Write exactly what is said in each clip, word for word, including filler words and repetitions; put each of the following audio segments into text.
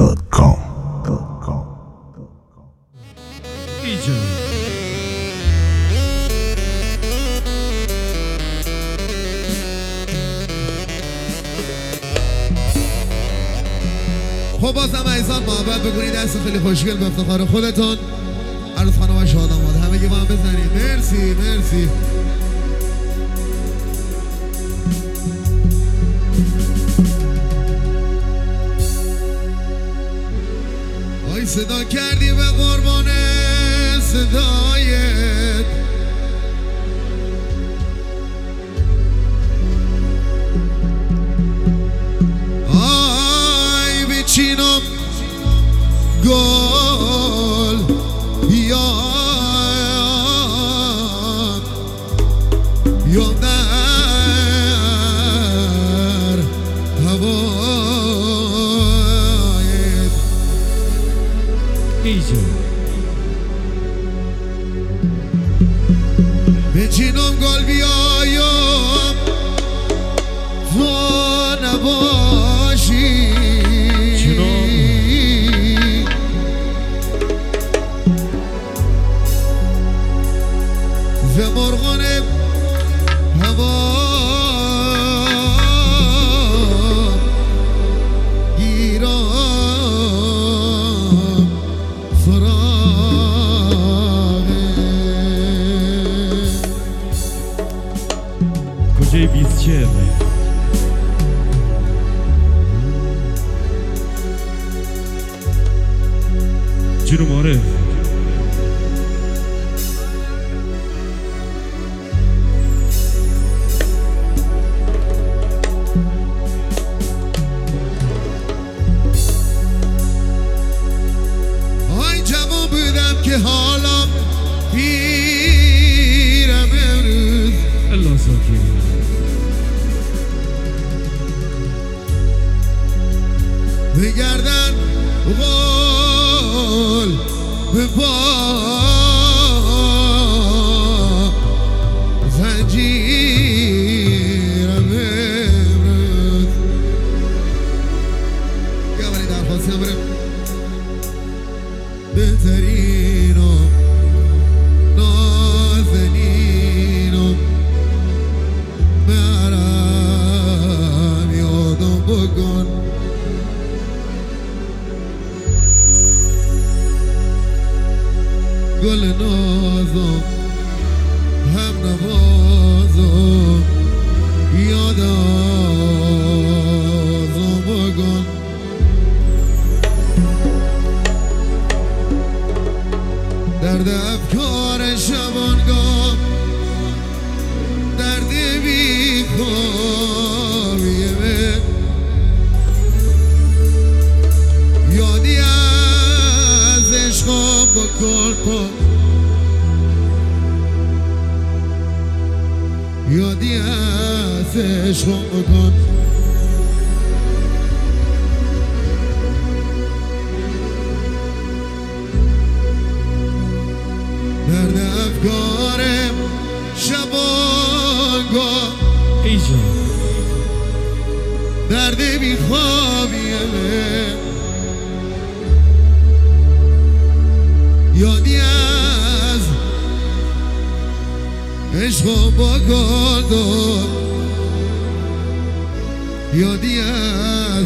دات کام. خب بازم عزیزان محبت بکنید، دست خیلی خوشگل به افتخار خودتون. عروس خانم و شاد آماد همگی با هم بزنید. مرسی مرسی. آی صدا کردی به قربان صدایت، آی بچینم گل یا یا در هوایت ایجا بچینم گل بیایم تو نباشی و مرغان هوا گیرم سراغه. کجای بیست چهر جنو معرف که حالم پیرم امروز الله ساکی بگردن غول به پا زنجیرم امروز. گواری درخواست برم بهترینو نازنینو برم یادم بکن. گل نازم هم نوازم یادم بکن. درد افکار شبانگاه، درد بی خوابیه من، یادی از عشقم بکن کن، یادی از عشقم بکن. درد افکارم شبانگاه ایجا درد بی خوابیم، یادی از عشقم بگردم، یادی از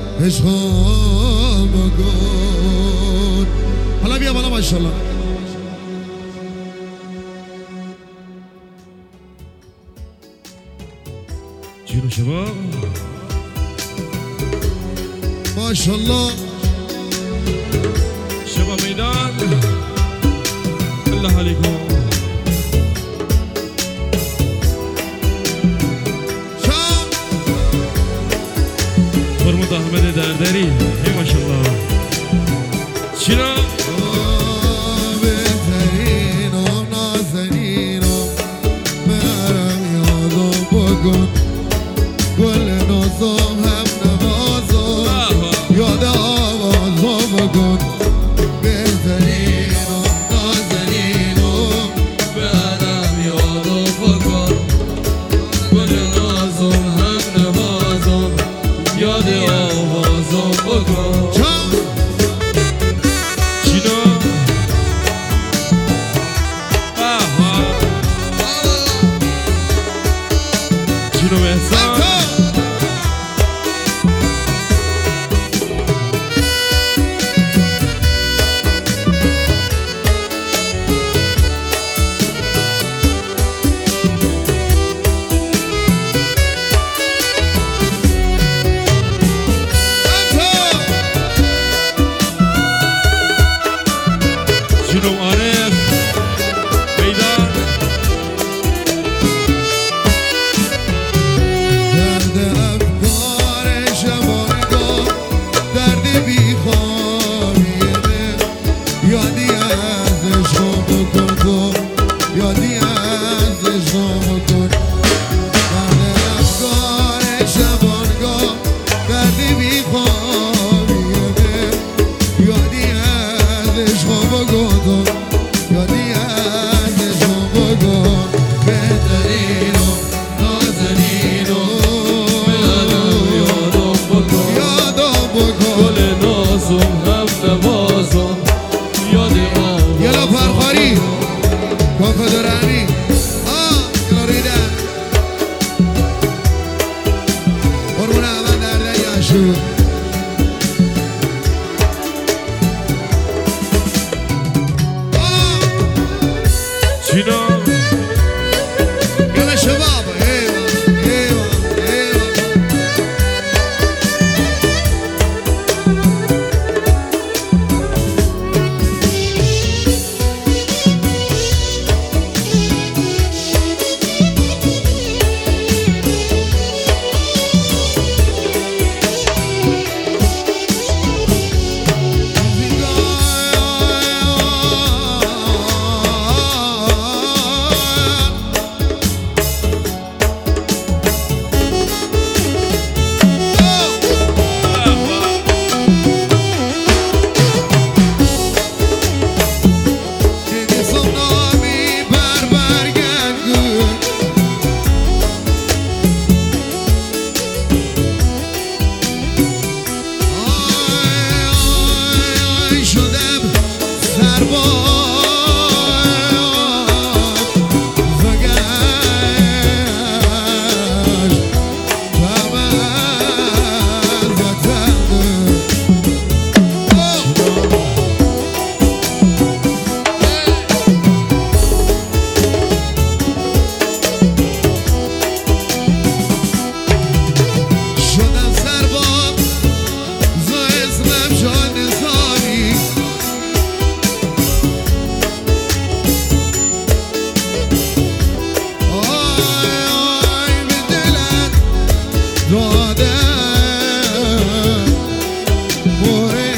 عشقم بگرد. حالا بیا بالا ماشاءالله. جنو شباب ماشاءالله شباب میدان الله علیکم. شام فرمود احمد دردری ای ماشاءالله. چرا بهترینم نازنینم برم یادم بکن. گل نازم هم نوازم یاد آوازم بکن. بهترینم نازنینم برم یادم بکن. گل نازم هم نوازم یاد آوازم بکن. شاد نظامی آی آی به دلت داده موره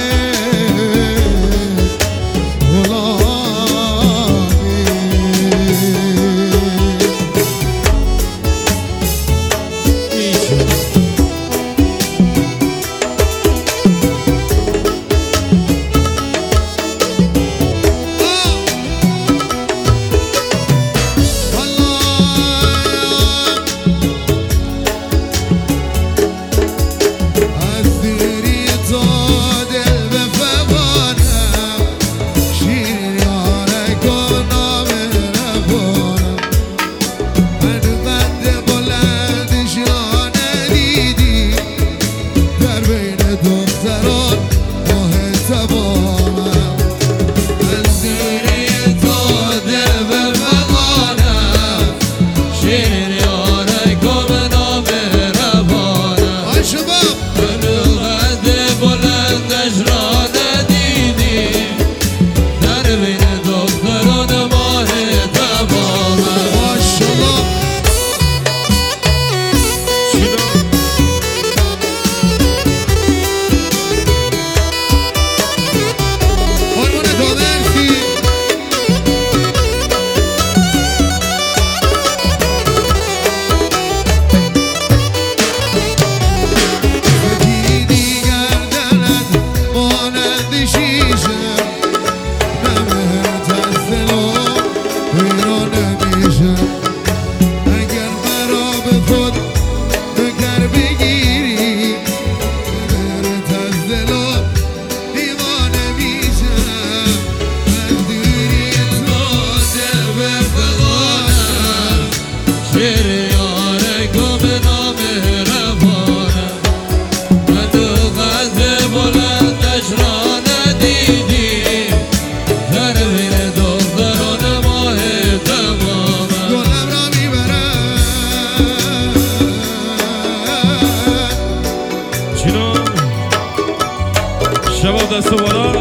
شباب دست بالا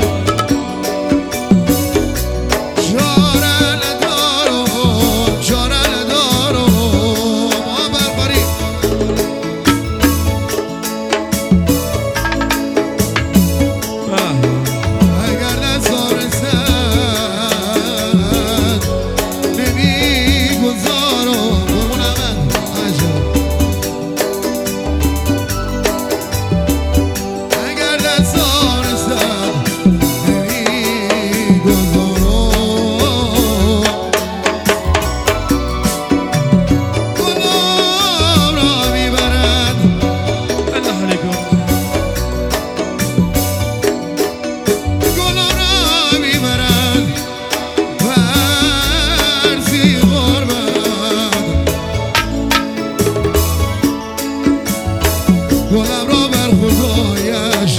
گلم را بر خدایش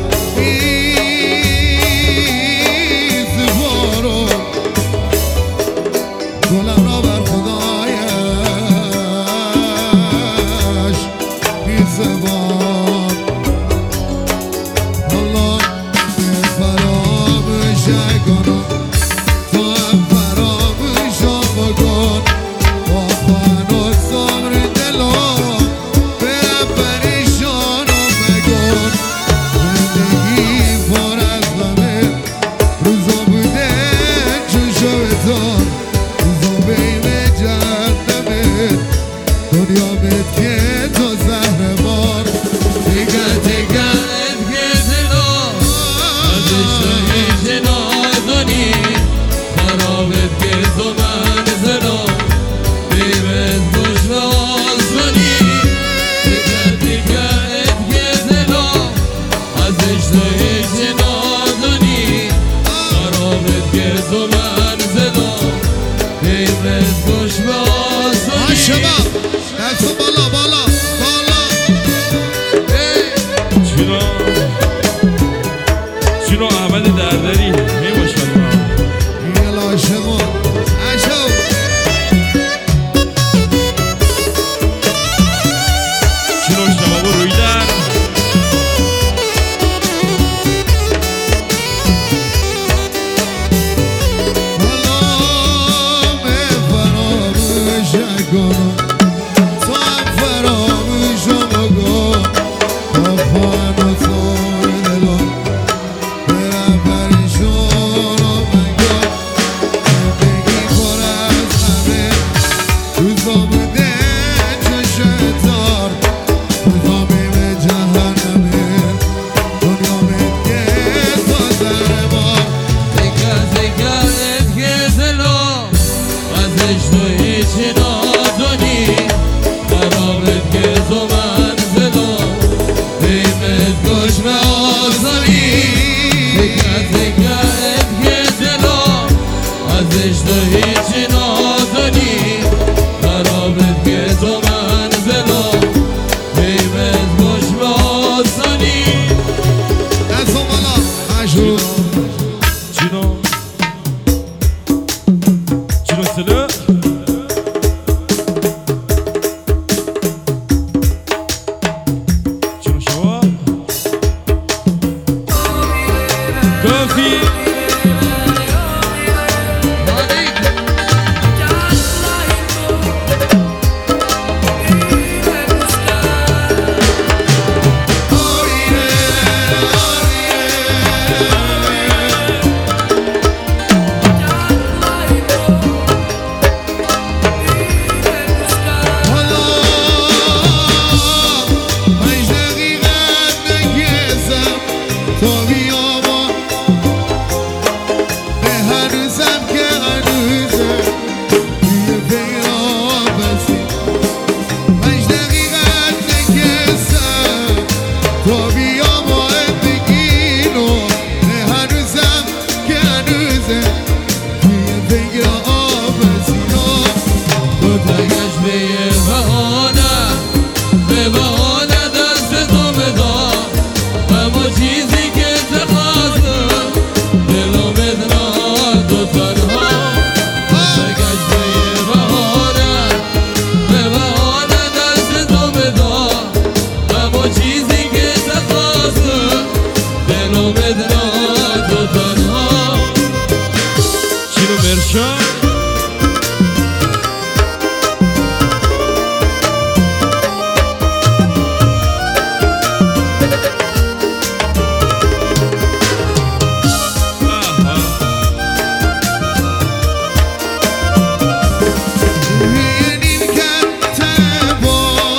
این سفارو گلم را بر خدایش این سفار الله فراموش کنم تو هم فراموش بکن با خواهن و صبر دلم برم پریشان و مگن زندگی پر از غمه روزا بوده چون شبتان روزا بین جهنمه دنیا بهت که تو زهر بار دیگه دیگه ادگه زنا ازش هیچ نازنی خرابت که تو من زنا بیمت خوش و آسانی دیگه دیگه ادگه زنا ازش هیچ نازنی خرابت که تو من زنا بیمت خوش و آسانی شباب دست بالا بالا بالا چینا چینا احمد دردری هی ماشاءالله یه لاشمون اشو چینا شباب روی در صافی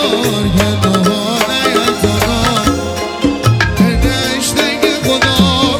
خدا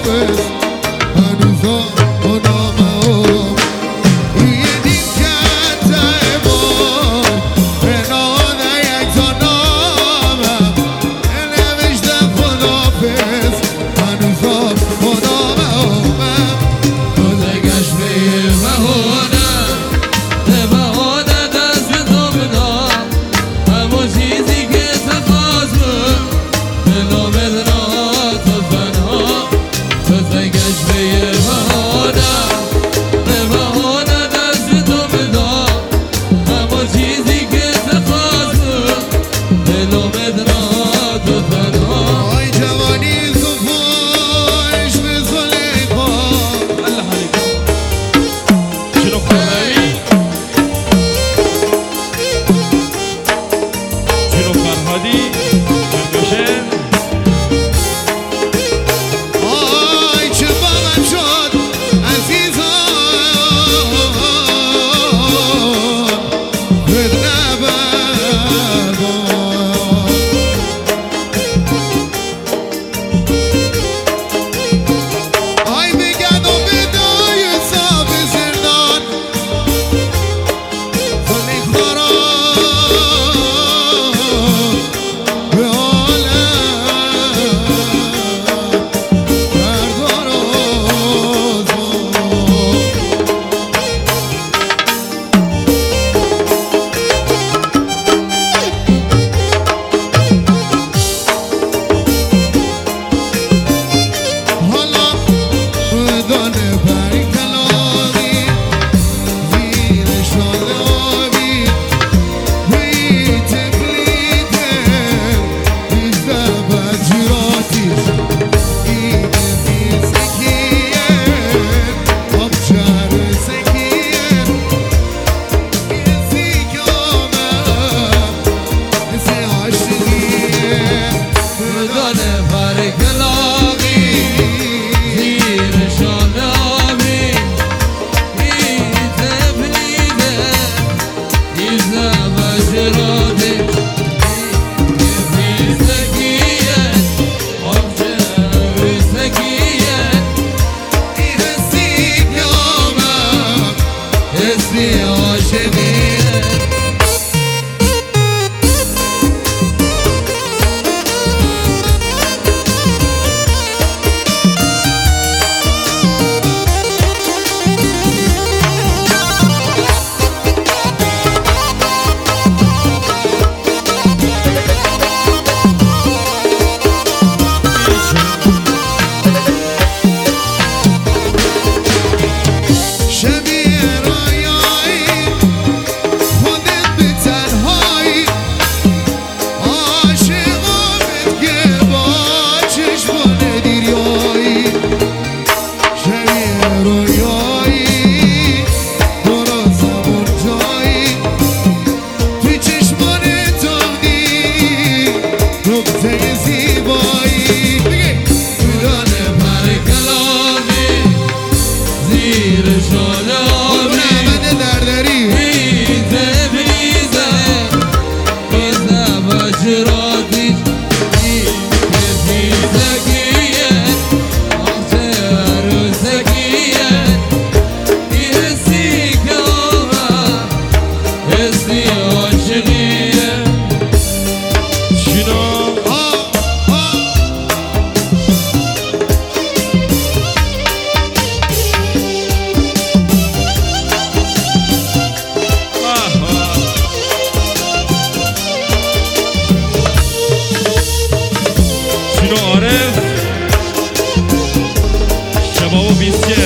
بابا بیسکل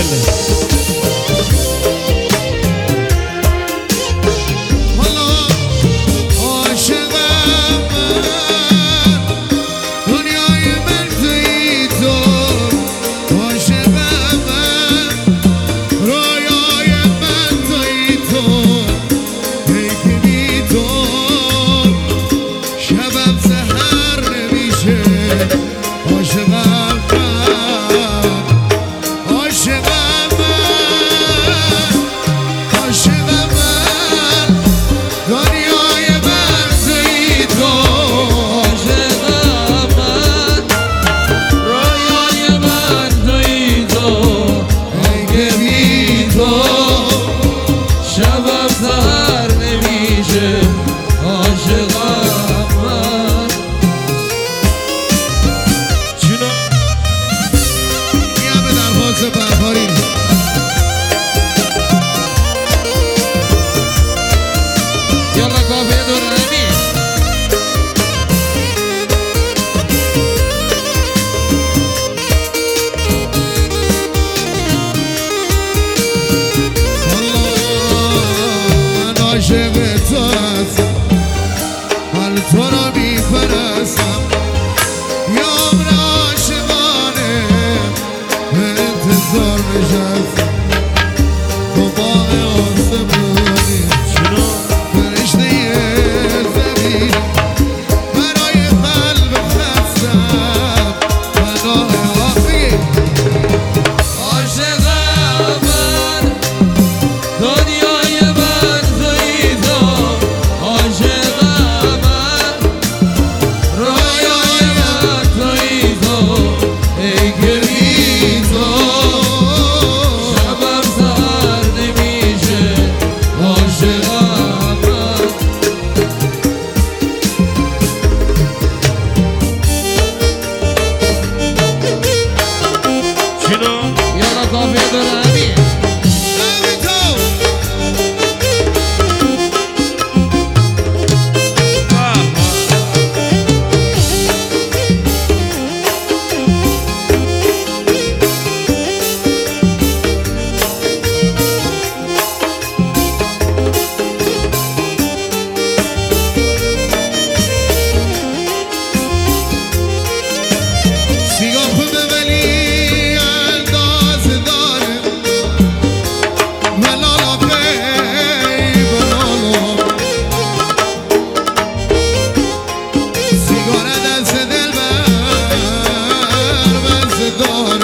دار